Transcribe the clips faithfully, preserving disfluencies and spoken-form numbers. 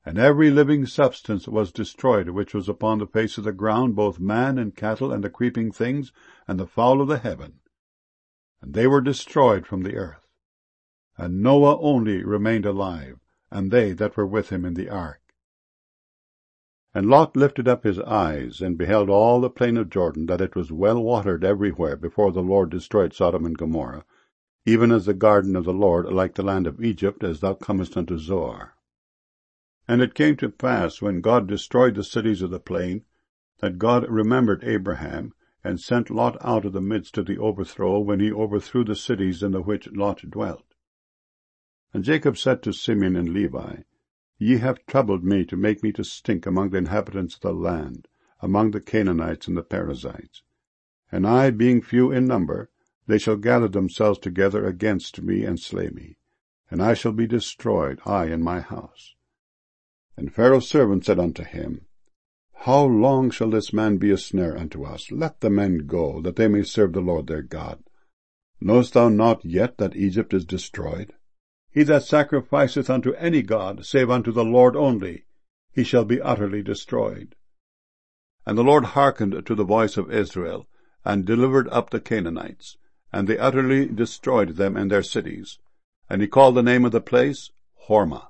And every living substance was destroyed, which was upon the face of the ground, both man and cattle, and the creeping things, and the fowl of the heaven. And they were destroyed from the earth. And Noah only remained alive, and they that were with him in the ark. And Lot lifted up his eyes, and beheld all the plain of Jordan, that it was well watered everywhere, before the Lord destroyed Sodom and Gomorrah, even as the garden of the Lord, like the land of Egypt, as thou comest unto Zoar. And it came to pass, when God destroyed the cities of the plain, that God remembered Abraham, and sent Lot out of the midst of the overthrow, when he overthrew the cities in the which Lot dwelt. And Jacob said to Simeon and Levi, Ye have troubled me to make me to stink among the inhabitants of the land, among the Canaanites and the Perizzites. And I, being few in number, they shall gather themselves together against me, and slay me, and I shall be destroyed, I and my house. And Pharaoh's servant said unto him, How long shall this man be a snare unto us? Let the men go, that they may serve the Lord their God. Knowest thou not yet that Egypt is destroyed? He that sacrificeth unto any god, save unto the Lord only, he shall be utterly destroyed. And the Lord hearkened to the voice of Israel, and delivered up the Canaanites, and they utterly destroyed them and their cities. And he called the name of the place Hormah.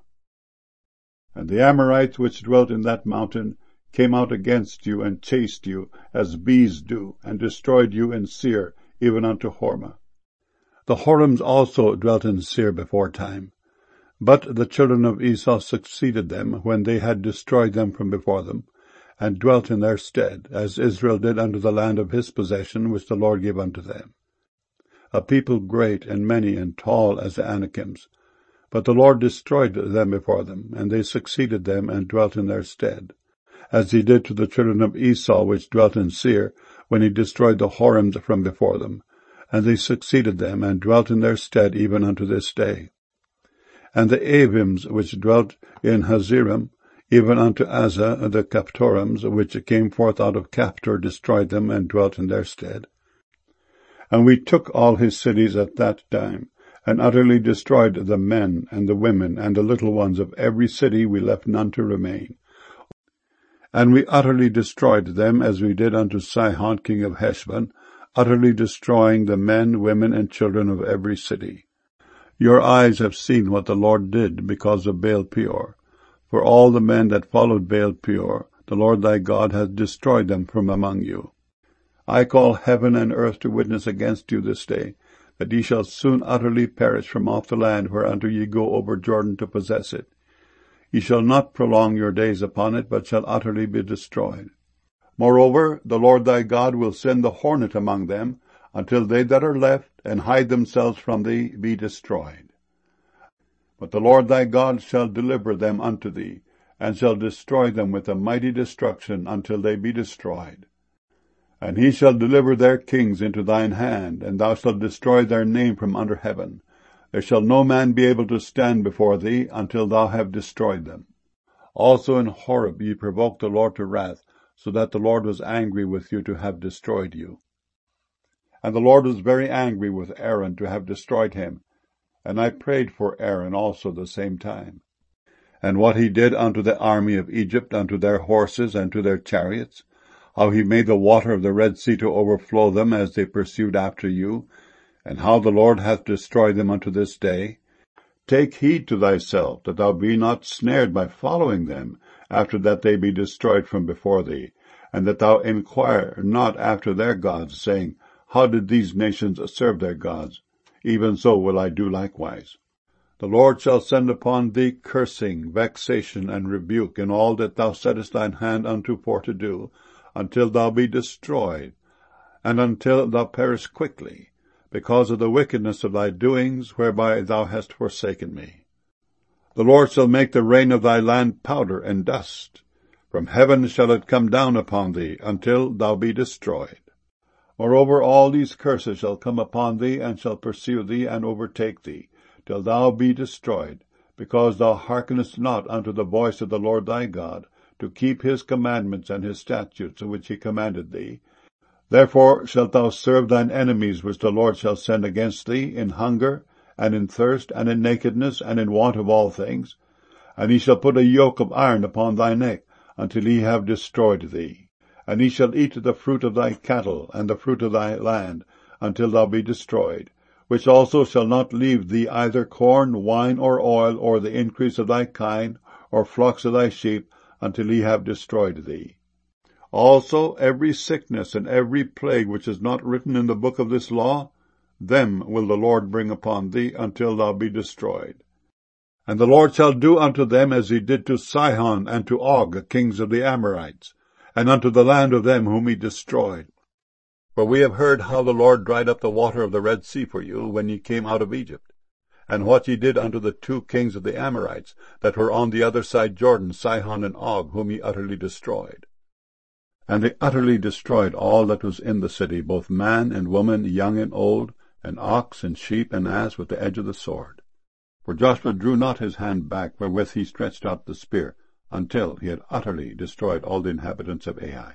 And the Amorites which dwelt in that mountain came out against you, and chased you, as bees do, and destroyed you in Seir, even unto Hormah. The Horims also dwelt in Seir beforetime. But the children of Esau succeeded them, when they had destroyed them from before them, and dwelt in their stead, as Israel did unto the land of his possession, which the Lord gave unto them. A people great and many and tall as the Anakims. But the Lord destroyed them before them, and they succeeded them, and dwelt in their stead, as he did to the children of Esau which dwelt in Seir, when he destroyed the Horims from before them. And they succeeded them, and dwelt in their stead even unto this day. And the Avims which dwelt in Hazerim, even unto Azza, the Caphtorims, which came forth out of Caphtor, destroyed them, and dwelt in their stead. And we took all his cities at that time, and utterly destroyed the men, and the women, and the little ones of every city. We left none to remain. And we utterly destroyed them, as we did unto Sihon king of Heshbon, utterly destroying the men, women, and children of every city. Your eyes have seen what the Lord did because of Baal Peor. For all the men that followed Baal Peor, the Lord thy God hath destroyed them from among you. I call heaven and earth to witness against you this day, that ye shall soon utterly perish from off the land whereunto ye go over Jordan to possess it. Ye shall not prolong your days upon it, but shall utterly be destroyed. Moreover, the Lord thy God will send the hornet among them, until they that are left, and hide themselves from thee, be destroyed. But the Lord thy God shall deliver them unto thee, and shall destroy them with a mighty destruction, until they be destroyed. And he shall deliver their kings into thine hand, and thou shalt destroy their name from under heaven. There shall no man be able to stand before thee, until thou have destroyed them. Also in Horeb ye provoked the Lord to wrath, so that the Lord was angry with you to have destroyed you. And the Lord was very angry with Aaron to have destroyed him, and I prayed for Aaron also the same time. And what he did unto the army of Egypt, unto their horses, and to their chariots, how he made the water of the Red Sea to overflow them as they pursued after you, and how the Lord hath destroyed them unto this day. Take heed to thyself, that thou be not snared by following them, after that they be destroyed from before thee, and that thou inquire not after their gods, saying, How did these nations serve their gods? Even so will I do likewise. The Lord shall send upon thee cursing, vexation, and rebuke in all that thou settest thine hand unto for to do, until thou be destroyed, and until thou perish quickly, because of the wickedness of thy doings, whereby thou hast forsaken me. The Lord shall make the rain of thy land powder and dust. From heaven shall it come down upon thee, until thou be destroyed. Moreover, all these curses shall come upon thee, and shall pursue thee, and overtake thee, till thou be destroyed, because thou hearkenest not unto the voice of the Lord thy God, to keep his commandments and his statutes which he commanded thee. Therefore shalt thou serve thine enemies which the Lord shall send against thee, in hunger, and in thirst, and in nakedness, and in want of all things. And he shall put a yoke of iron upon thy neck, until he have destroyed thee. And he shall eat the fruit of thy cattle, and the fruit of thy land, until thou be destroyed, which also shall not leave thee either corn, wine, or oil, or the increase of thy kine, or flocks of thy sheep, until he have destroyed thee. Also every sickness and every plague which is not written in the book of this law, them will the Lord bring upon thee, until thou be destroyed. And the Lord shall do unto them as he did to Sihon and to Og, kings of the Amorites, and unto the land of them whom he destroyed. For we have heard how the Lord dried up the water of the Red Sea for you, when ye came out of Egypt, and what ye did unto the two kings of the Amorites, that were on the other side Jordan, Sihon and Og, whom ye utterly destroyed. And they utterly destroyed all that was in the city, both man and woman, young and old, and ox and sheep and ass, with the edge of the sword. For Joshua drew not his hand back wherewith he stretched out the spear, until he had utterly destroyed all the inhabitants of Ai.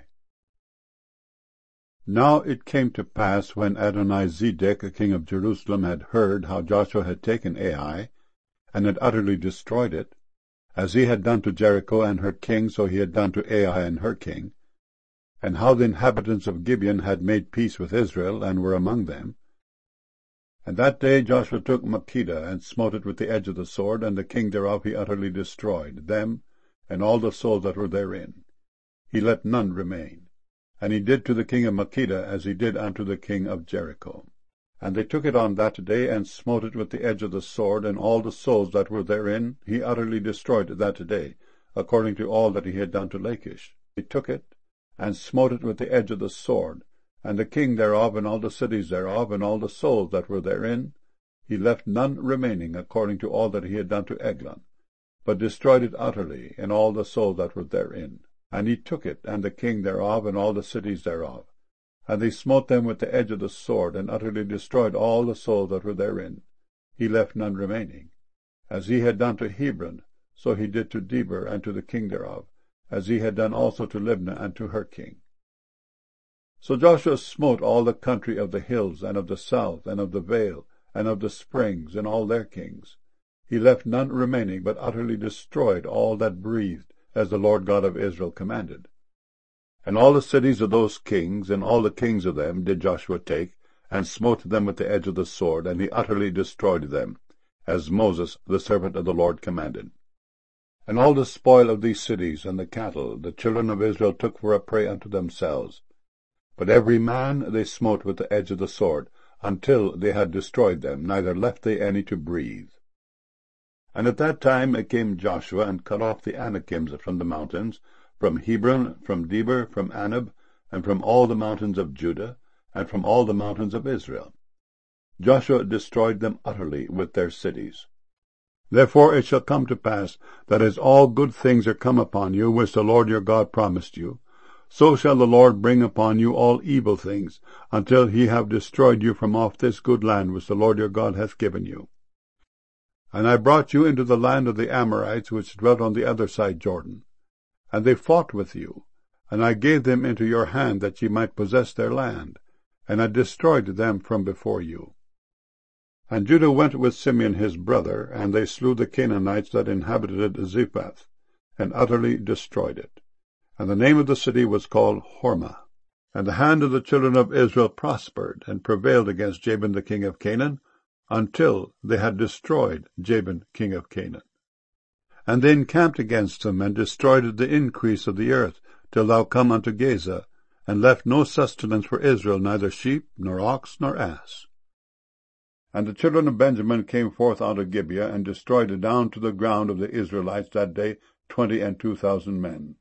Now it came to pass, when Adonizedec, king of Jerusalem, had heard how Joshua had taken Ai, and had utterly destroyed it, as he had done to Jericho and her king, so he had done to Ai and her king, and how the inhabitants of Gibeon had made peace with Israel, and were among them. And that day Joshua took Makkedah, and smote it with the edge of the sword, and the king thereof he utterly destroyed, them, and all the souls that were therein. He let none remain. And he did to the king of Makkedah as he did unto the king of Jericho. And they took it on that day, and smote it with the edge of the sword, and all the souls that were therein he utterly destroyed that day, according to all that he had done to Lachish. He took it, and smote it with the edge of the sword, and the king thereof, and all the cities thereof, and all the souls that were therein. He left none remaining, according to all that he had done to Eglon, but destroyed it utterly, and all the souls that were therein. And he took it, and the king thereof, and all the cities thereof. And they smote them with the edge of the sword, and utterly destroyed all the souls that were therein. He left none remaining. As he had done to Hebron, so he did to Debir, and to the king thereof, as he had done also to Libnah, and to her king. So Joshua smote all the country of the hills, and of the south, and of the vale, and of the springs, and all their kings. He left none remaining, but utterly destroyed all that breathed, as the Lord God of Israel commanded. And all the cities of those kings, and all the kings of them, did Joshua take, and smote them with the edge of the sword, and he utterly destroyed them, as Moses the servant of the Lord commanded. And all the spoil of these cities, and the cattle, the children of Israel took for a prey unto themselves. But every man they smote with the edge of the sword, until they had destroyed them, neither left they any to breathe. And at that time came Joshua, and cut off the Anakims from the mountains, from Hebron, from Debir, from Anab, and from all the mountains of Judah, and from all the mountains of Israel. Joshua destroyed them utterly with their cities. Therefore it shall come to pass, that as all good things are come upon you, which the Lord your God promised you, so shall the Lord bring upon you all evil things, until he have destroyed you from off this good land which the Lord your God hath given you. And I brought you into the land of the Amorites, which dwelt on the other side Jordan. And they fought with you, and I gave them into your hand, that ye might possess their land, and I destroyed them from before you. And Judah went with Simeon his brother, and they slew the Canaanites that inhabited Zephath, and utterly destroyed it. And the name of the city was called Hormah. And the hand of the children of Israel prospered, and prevailed against Jabin the king of Canaan, until they had destroyed Jabin king of Canaan. And they encamped against them, and destroyed the increase of the earth, till thou come unto Gaza, and left no sustenance for Israel, neither sheep, nor ox, nor ass. And the children of Benjamin came forth out of Gibeah, and destroyed down to the ground of the Israelites that day twenty and two thousand men.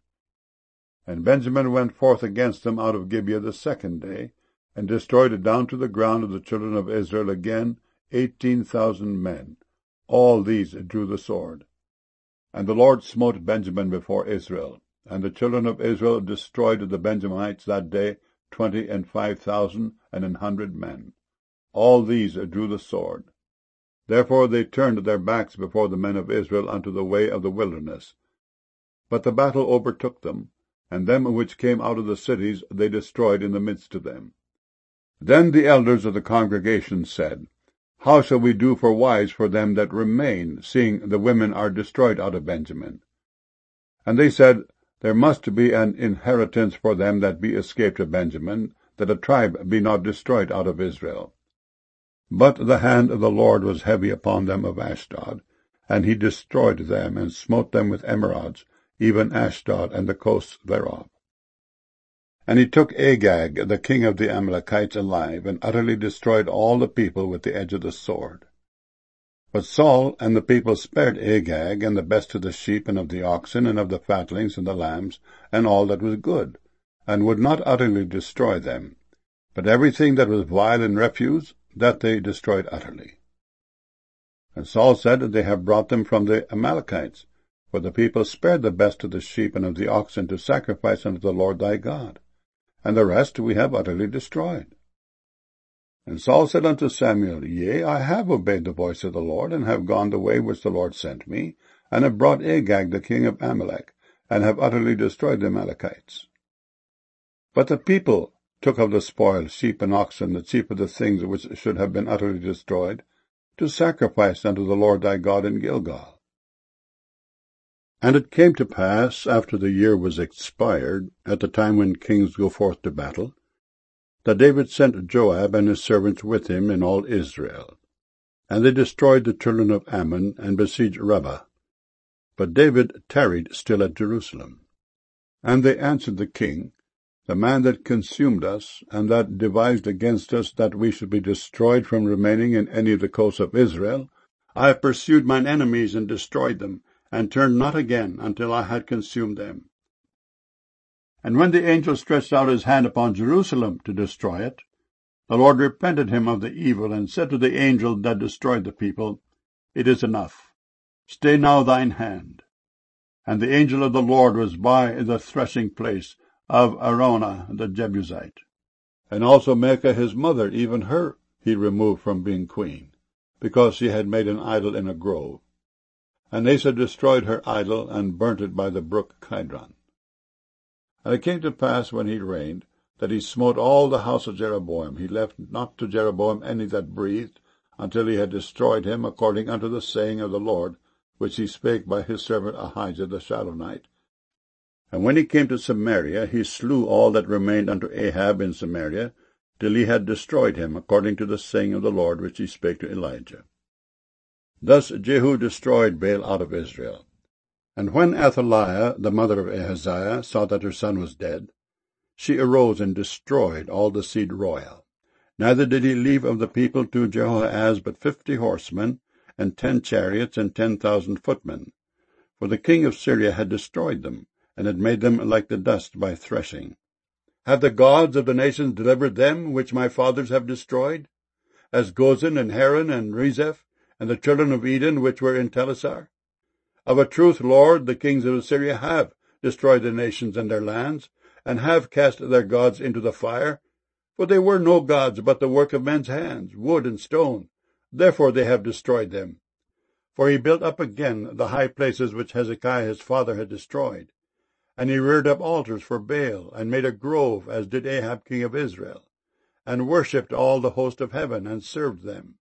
And Benjamin went forth against them out of Gibeah the second day, and destroyed down to the ground of the children of Israel again eighteen thousand men. All these drew the sword. And the Lord smote Benjamin before Israel. And the children of Israel destroyed the Benjamites that day twenty and five thousand and an hundred men. All these drew the sword. Therefore they turned their backs before the men of Israel unto the way of the wilderness. But the battle overtook them, and them which came out of the cities they destroyed in the midst of them. Then the elders of the congregation said, How shall we do for wives for them that remain, seeing the women are destroyed out of Benjamin? And they said, There must be an inheritance for them that be escaped of Benjamin, that a tribe be not destroyed out of Israel. But the hand of the Lord was heavy upon them of Ashdod, and he destroyed them, and smote them with emerods, even Ashdod and the coasts thereof. And he took Agag, the king of the Amalekites, alive, and utterly destroyed all the people with the edge of the sword. But Saul and the people spared Agag, and the best of the sheep, and of the oxen, and of the fatlings, and the lambs, and all that was good, and would not utterly destroy them. But everything that was vile and refuse, that they destroyed utterly. And Saul said, They have brought them from the Amalekites, for the people spared the best of the sheep and of the oxen to sacrifice unto the Lord thy God, and the rest we have utterly destroyed. And Saul said unto Samuel, Yea, I have obeyed the voice of the Lord, and have gone the way which the Lord sent me, and have brought Agag the king of Amalek, and have utterly destroyed the Amalekites. But the people took of the spoil sheep and oxen, the chief of the things which should have been utterly destroyed, to sacrifice unto the Lord thy God in Gilgal. And it came to pass, after the year was expired, at the time when kings go forth to battle, that David sent Joab and his servants with him in all Israel. And they destroyed the children of Ammon, and besieged Rabbah. But David tarried still at Jerusalem. And they answered the king, The man that consumed us, and that devised against us that we should be destroyed from remaining in any of the coasts of Israel, I have pursued mine enemies and destroyed them, and turned not again until I had consumed them. And when the angel stretched out his hand upon Jerusalem to destroy it, the Lord repented him of the evil, and said to the angel that destroyed the people, It is enough. Stay now thine hand. And the angel of the Lord was by the threshing place of Araunah the Jebusite. And also Maachah his mother, even her he removed from being queen, because she had made an idol in a grove. And Asa destroyed her idol, and burnt it by the brook Kidron. And it came to pass, when he reigned, that he smote all the house of Jeroboam. He left not to Jeroboam any that breathed, until he had destroyed him, according unto the saying of the Lord, which he spake by his servant Ahijah the Shilonite. And when he came to Samaria, he slew all that remained unto Ahab in Samaria, till he had destroyed him, according to the saying of the Lord, which he spake to Elijah. Thus Jehu destroyed Baal out of Israel. And when Athaliah, the mother of Ahaziah, saw that her son was dead, she arose and destroyed all the seed royal. Neither did he leave of the people to Jehoahaz but fifty horsemen, and ten chariots, and ten thousand footmen. For the king of Syria had destroyed them, and had made them like the dust by threshing. Have the gods of the nations delivered them which my fathers have destroyed? As Gozan, and Haran, and Rezeph, and the children of Eden which were in Telassar? Of a truth, Lord, the kings of Assyria have destroyed the nations and their lands, and have cast their gods into the fire. For they were no gods, but the work of men's hands, wood and stone. Therefore they have destroyed them. For he built up again the high places which Hezekiah his father had destroyed. And he reared up altars for Baal, and made a grove, as did Ahab king of Israel, and worshipped all the host of heaven, and served them.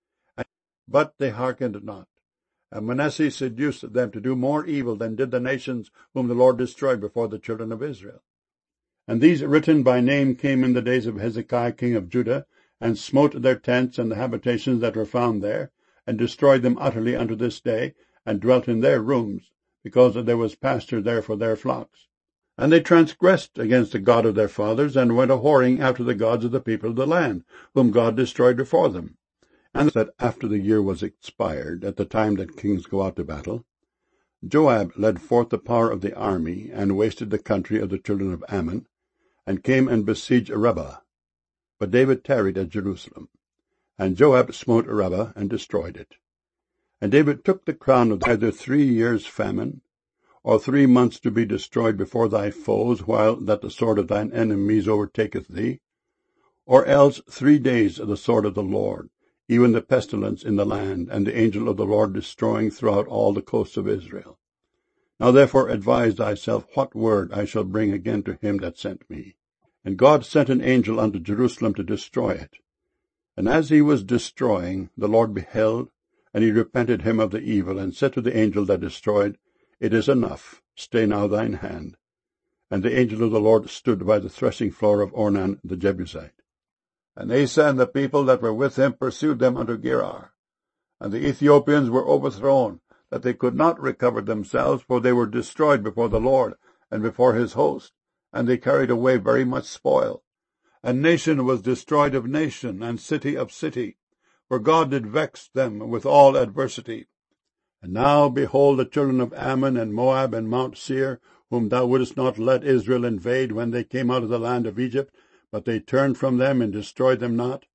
But they hearkened not. And Manasseh seduced them to do more evil than did the nations whom the Lord destroyed before the children of Israel. And these written by name came in the days of Hezekiah king of Judah, and smote their tents and the habitations that were found there, and destroyed them utterly unto this day, and dwelt in their rooms, because there was pasture there for their flocks. And they transgressed against the God of their fathers, and went a-whoring after the gods of the people of the land, whom God destroyed before them. And that after the year was expired, at the time that kings go out to battle, Joab led forth the power of the army, and wasted the country of the children of Ammon, and came and besieged Rabbah. But David tarried at Jerusalem. And Joab smote Rabbah, and destroyed it. And David took the crown of either three years' famine, or three months to be destroyed before thy foes, while that the sword of thine enemies overtaketh thee, or else three days of the sword of the Lord, even the pestilence in the land, and the angel of the Lord destroying throughout all the coasts of Israel. Now therefore advise thyself what word I shall bring again to him that sent me. And God sent an angel unto Jerusalem to destroy it. And as he was destroying, the Lord beheld, and he repented him of the evil, and said to the angel that destroyed, It is enough, stay now thine hand. And the angel of the Lord stood by the threshing floor of Ornan the Jebusite. And Asa and the people that were with him pursued them unto Gerar. And the Ethiopians were overthrown, that they could not recover themselves, for they were destroyed before the Lord and before his host, and they carried away very much spoil. And nation was destroyed of nation, and city of city, for God did vex them with all adversity. And now, behold, the children of Ammon and Moab and Mount Seir, whom thou wouldest not let Israel invade when they came out of the land of Egypt, but they turned from them and destroyed them not.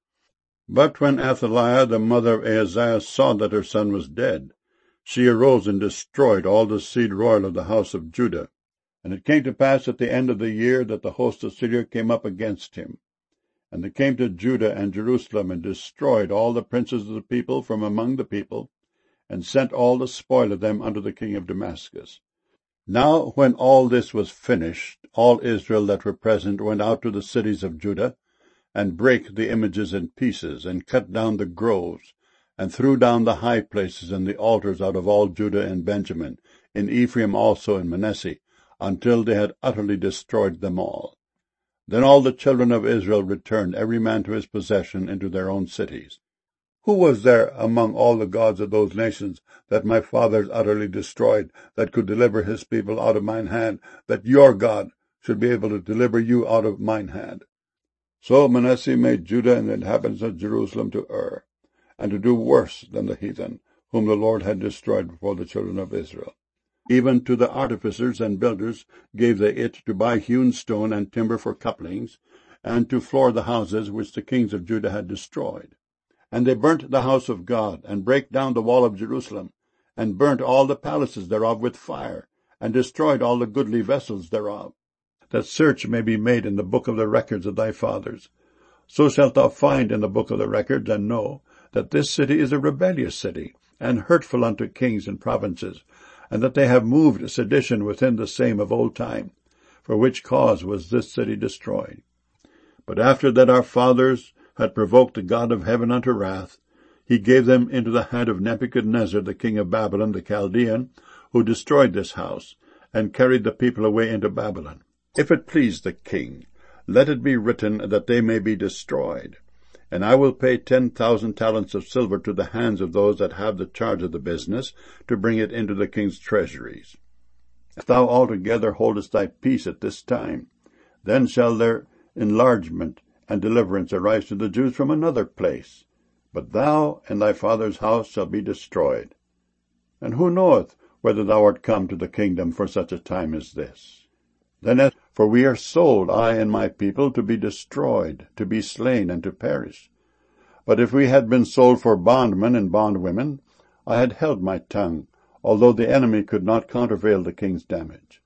But when Athaliah, the mother of Ahaziah, saw that her son was dead, she arose and destroyed all the seed royal of the house of Judah. And it came to pass at the end of the year that the host of Syria came up against him. And they came to Judah and Jerusalem, and destroyed all the princes of the people from among the people, and sent all the spoil of them unto the king of Damascus. Now when all this was finished, all Israel that were present went out to the cities of Judah, and brake the images in pieces, and cut down the groves, and threw down the high places and the altars out of all Judah and Benjamin, in Ephraim also and Manasseh, until they had utterly destroyed them all. Then all the children of Israel returned, every man to his possession, into their own cities. Who was there among all the gods of those nations that my fathers utterly destroyed, that could deliver his people out of mine hand, that your God should be able to deliver you out of mine hand? So Manasseh made Judah and the inhabitants of Jerusalem to err, and to do worse than the heathen, whom the Lord had destroyed before the children of Israel. Even to the artificers and builders gave they it to buy hewn stone and timber for couplings, and to floor the houses which the kings of Judah had destroyed. And they burnt the house of God, and brake down the wall of Jerusalem, and burnt all the palaces thereof with fire, and destroyed all the goodly vessels thereof. That search may be made in the book of the records of thy fathers. So shalt thou find in the book of the records, and know that this city is a rebellious city, and hurtful unto kings and provinces, and that they have moved sedition within the same of old time, for which cause was this city destroyed. But after that our fathers had provoked the God of heaven unto wrath, he gave them into the hand of Nebuchadnezzar the king of Babylon the Chaldean, who destroyed this house, and carried the people away into Babylon. If it please the king, let it be written that they may be destroyed. And I will pay ten thousand talents of silver to the hands of those that have the charge of the business, to bring it into the king's treasuries. If thou altogether holdest thy peace at this time, then shall their enlargement and deliverance arise to the Jews from another place. But thou and thy father's house shall be destroyed. And who knoweth whether thou art come to the kingdom for such a time as this? Then as for we are sold, I and my people, to be destroyed, to be slain, and to perish. But if we had been sold for bondmen and bondwomen, I had held my tongue, although the enemy could not countervail the king's damage.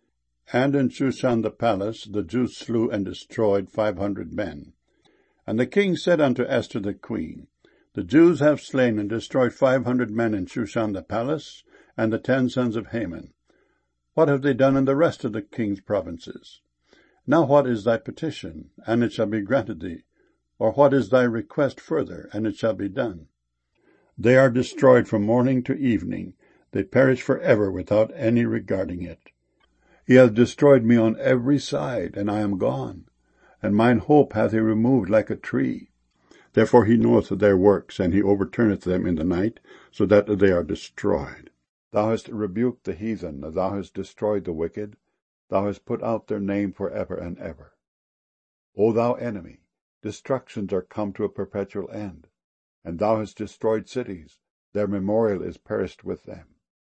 And in Shushan the palace the Jews slew and destroyed five hundred men. And the king said unto Esther the queen, The Jews have slain and destroyed five hundred men in Shushan the palace, and the ten sons of Haman. What have they done in the rest of the king's provinces? Now what is thy petition, and it shall be granted thee? Or what is thy request further, and it shall be done? They are destroyed from morning to evening. They perish for ever without any regarding it. He hath destroyed me on every side, and I am gone, and mine hope hath he removed like a tree. Therefore he knoweth their works, and he overturneth them in the night, so that they are destroyed. Thou hast rebuked the heathen, thou hast destroyed the wicked, thou hast put out their name for ever and ever. O thou enemy, destructions are come to a perpetual end, and thou hast destroyed cities, their memorial is perished with them.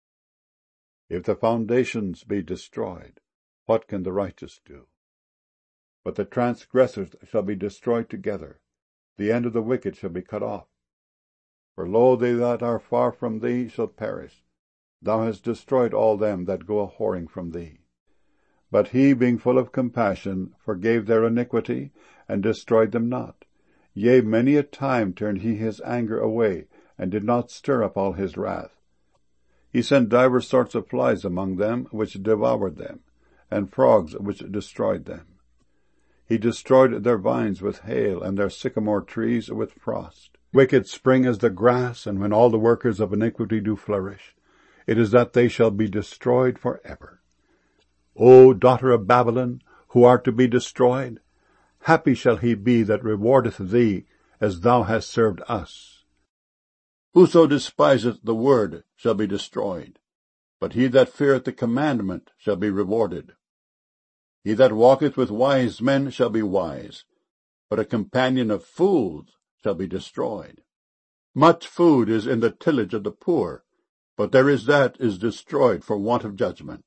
If the foundations be destroyed, what can the righteous do? But the transgressors shall be destroyed together, the end of the wicked shall be cut off. For lo, they that are far from thee shall perish. Thou hast destroyed all them that go a-whoring from thee. But he, being full of compassion, forgave their iniquity, and destroyed them not. Yea, many a time turned he his anger away, and did not stir up all his wrath. He sent divers sorts of flies among them, which devoured them, and frogs which destroyed them. He destroyed their vines with hail, and their sycamore trees with frost. Wicked spring as the grass, and when all the workers of iniquity do flourish, it is that they shall be destroyed for ever. O daughter of Babylon, who art to be destroyed, happy shall he be that rewardeth thee as thou hast served us. Whoso despiseth the word shall be destroyed, but he that feareth the commandment shall be rewarded. He that walketh with wise men shall be wise, but a companion of fools shall be destroyed. Much food is in the tillage of the poor, but there is that is destroyed for want of judgment.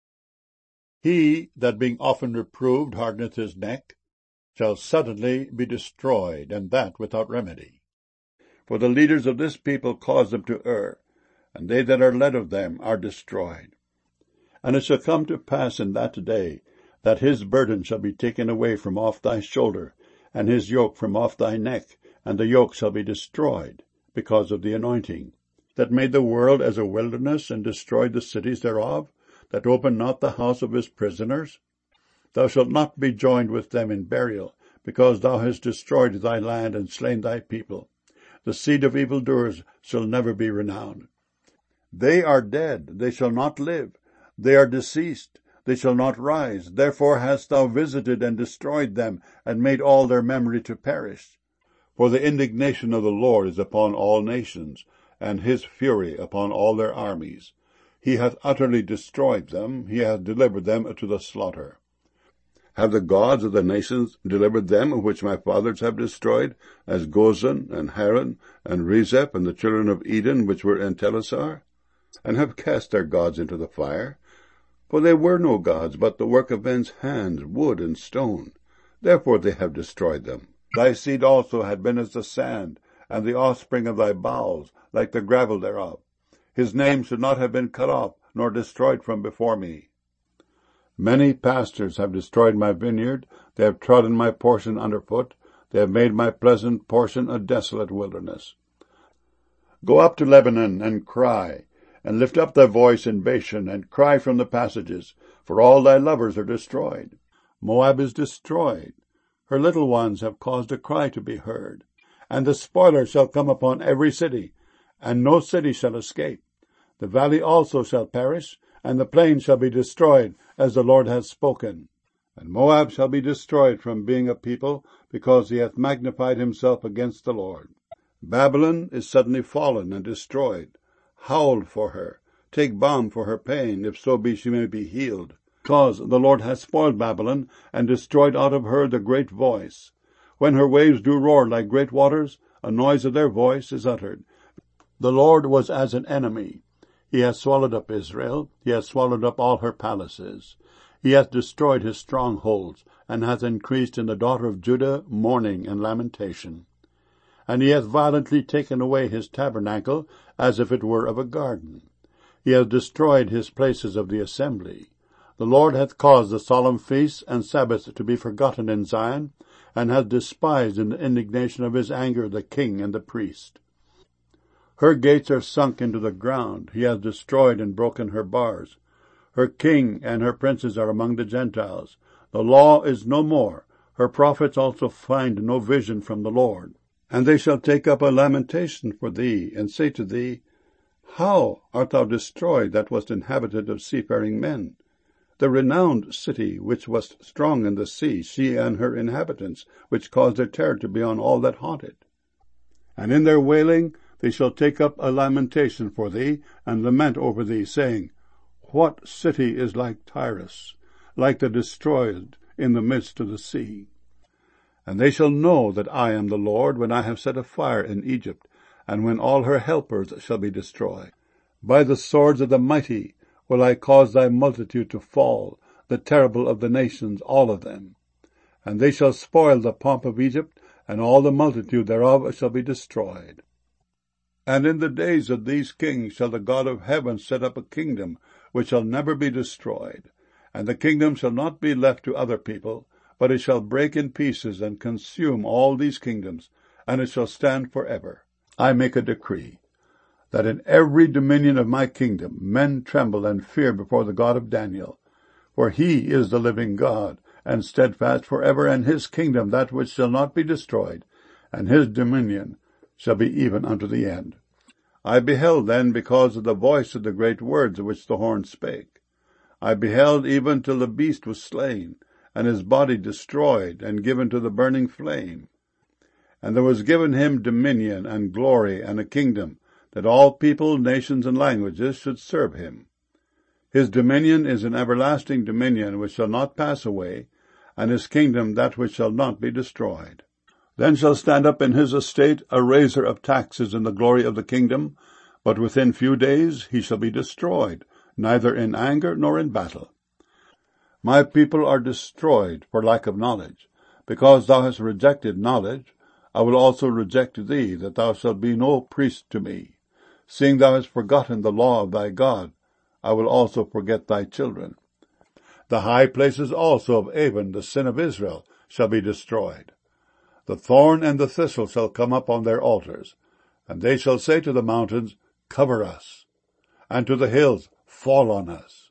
He that being often reproved hardeneth his neck shall suddenly be destroyed, and that without remedy. For the leaders of this people cause them to err, and they that are led of them are destroyed. And it shall come to pass in that day, that his burden shall be taken away from off thy shoulder, and his yoke from off thy neck, and the yoke shall be destroyed, because of the anointing, that made the world as a wilderness, and destroyed the cities thereof, that opened not the house of his prisoners. Thou shalt not be joined with them in burial, because thou hast destroyed thy land, and slain thy people. The seed of evildoers shall never be renowned. They are dead, they shall not live. They are deceased, they shall not rise. Therefore hast thou visited and destroyed them, and made all their memory to perish. For the indignation of the Lord is upon all nations, and his fury upon all their armies. He hath utterly destroyed them, he hath delivered them to the slaughter. Have the gods of the nations delivered them which my fathers have destroyed, as Gozan, and Haran, and Rezeph, and the children of Eden which were in Telassar? And have cast their gods into the fire? For they were no gods, but the work of men's hands, wood and stone. Therefore they have destroyed them. Thy seed also had been as the sand, and the offspring of thy bowels, like the gravel thereof. His name should not have been cut off, nor destroyed from before me. Many pastors have destroyed my vineyard, they have trodden my portion under foot, they have made my pleasant portion a desolate wilderness. Go up to Lebanon, and cry, and lift up thy voice in Bashan, and cry from the passages, for all thy lovers are destroyed. Moab is destroyed, her little ones have caused a cry to be heard. And the spoiler shall come upon every city, and no city shall escape. The valley also shall perish, and the plain shall be destroyed, as the Lord hath spoken. And Moab shall be destroyed from being a people, because he hath magnified himself against the Lord. Babylon is suddenly fallen and destroyed. Howl for her, take balm for her pain, if so be she may be healed. Because the Lord hath spoiled Babylon, and destroyed out of her the great voice. When her waves do roar like great waters, a noise of their voice is uttered. The Lord was as an enemy. He hath swallowed up Israel, he hath swallowed up all her palaces. He hath destroyed his strongholds, and hath increased in the daughter of Judah mourning and lamentation. And he hath violently taken away his tabernacle, as if it were of a garden. He hath destroyed his places of the assembly. The Lord hath caused the solemn feasts and Sabbaths to be forgotten in Zion, and hath despised in the indignation of his anger the king and the priest. Her gates are sunk into the ground, he hath destroyed and broken her bars. Her king and her princes are among the Gentiles. The law is no more, her prophets also find no vision from the Lord. And they shall take up a lamentation for thee, and say to thee, How art thou destroyed that wast inhabited of seafaring men? The renowned city which was strong in the sea, she and her inhabitants, which caused their terror to be on all that haunt it. And in their wailing they shall take up a lamentation for thee, and lament over thee, saying, What city is like Tyrus, like the destroyed in the midst of the sea? And they shall know that I am the Lord, when I have set a fire in Egypt, and when all her helpers shall be destroyed. By the swords of the mighty will I cause thy multitude to fall, the terrible of the nations, all of them. And they shall spoil the pomp of Egypt, and all the multitude thereof shall be destroyed. And in the days of these kings shall the God of heaven set up a kingdom, which shall never be destroyed. And the kingdom shall not be left to other people, but it shall break in pieces and consume all these kingdoms, and it shall stand forever. I make a decree, that in every dominion of my kingdom men tremble and fear before the God of Daniel. For he is the living God, and steadfast for ever, and his kingdom that which shall not be destroyed, and his dominion shall be even unto the end. I beheld then because of the voice of the great words which the horn spake. I beheld even till the beast was slain, and his body destroyed, and given to the burning flame. And there was given him dominion and glory and a kingdom, that all people, nations, and languages should serve him. His dominion is an everlasting dominion which shall not pass away, and his kingdom that which shall not be destroyed. Then shall stand up in his estate a raiser of taxes in the glory of the kingdom, but within few days he shall be destroyed, neither in anger nor in battle. My people are destroyed for lack of knowledge. Because thou hast rejected knowledge, I will also reject thee, that thou shalt be no priest to me. Seeing thou hast forgotten the law of thy God, I will also forget thy children. The high places also of Avon, the sin of Israel, shall be destroyed. The thorn and the thistle shall come up on their altars, and they shall say to the mountains, Cover us, and to the hills, Fall on us.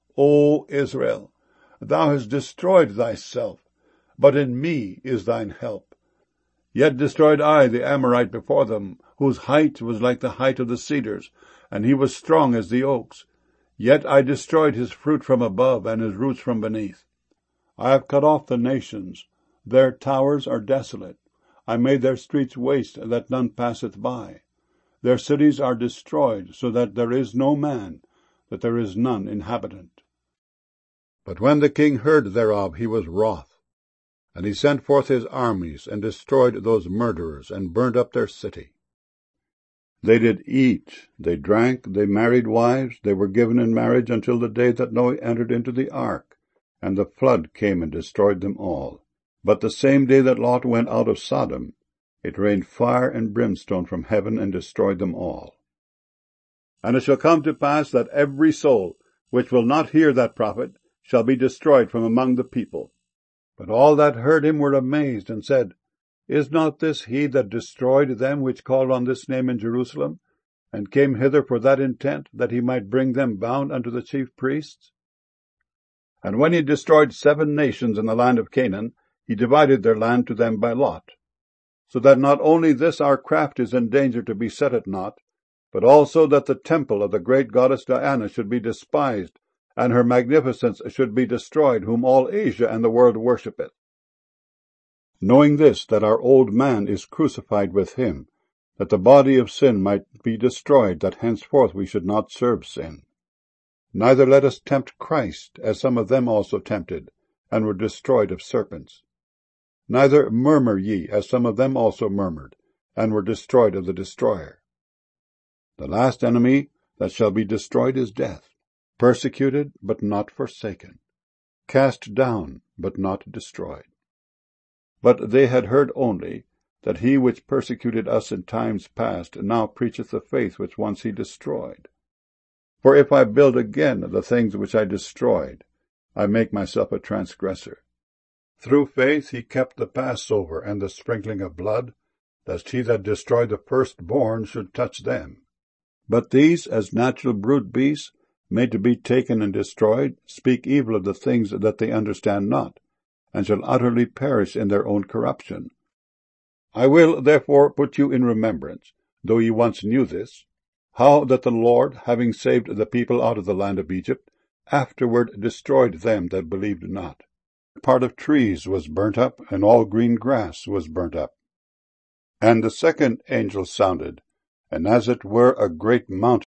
O Israel, thou hast destroyed thyself, but in me is thine help. Yet destroyed I the Amorite before them, whose height was like the height of the cedars, and he was strong as the oaks. Yet I destroyed his fruit from above, and his roots from beneath. I have cut off the nations, their towers are desolate. I made their streets waste, that none passeth by. Their cities are destroyed, so that there is no man, that there is none inhabitant. But when the king heard thereof, he was wroth, and he sent forth his armies, and destroyed those murderers, and burned up their city. They did eat, they drank, they married wives, they were given in marriage until the day that Noah entered into the ark, and the flood came and destroyed them all. But the same day that Lot went out of Sodom, it rained fire and brimstone from heaven, and destroyed them all. And it shall come to pass that every soul which will not hear that prophet shall be destroyed from among the people. But all that heard him were amazed, and said, Is not this he that destroyed them which called on this name in Jerusalem, and came hither for that intent, that he might bring them bound unto the chief priests? And when he destroyed seven nations in the land of Canaan, he divided their land to them by lot. So that not only this our craft is in danger to be set at naught, but also that the temple of the great goddess Diana should be despised, and her magnificence should be destroyed, whom all Asia and the world worshippeth. Knowing this, that our old man is crucified with him, that the body of sin might be destroyed, that henceforth we should not serve sin. Neither let us tempt Christ, as some of them also tempted, and were destroyed of serpents. Neither murmur ye, as some of them also murmured, and were destroyed of the destroyer. The last enemy that shall be destroyed is death, persecuted, but not forsaken, cast down, but not destroyed. But they had heard only that he which persecuted us in times past now preacheth the faith which once he destroyed. For if I build again the things which I destroyed, I make myself a transgressor. Through faith he kept the Passover and the sprinkling of blood, lest he that destroyed the firstborn should touch them. But these, as natural brute beasts, made to be taken and destroyed, speak evil of the things that they understand not, and shall utterly perish in their own corruption. I will therefore put you in remembrance, though ye once knew this, how that the Lord, having saved the people out of the land of Egypt, afterward destroyed them that believed not. Part of trees was burnt up, and all green grass was burnt up. And the second angel sounded, and as it were a great mountain